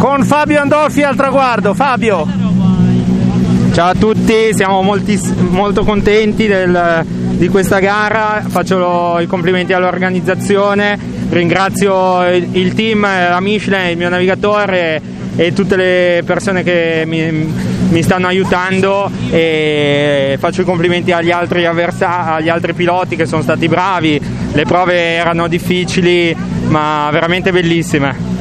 con Fabio Andolfi al traguardo. Fabio. Ciao a tutti, siamo molto contenti di questa gara, faccio i complimenti all'organizzazione, ringrazio il team, la Michelin, il mio navigatore e tutte le persone che mi stanno aiutando, e faccio i complimenti agli altri piloti che sono stati bravi. Le prove erano difficili ma veramente bellissime.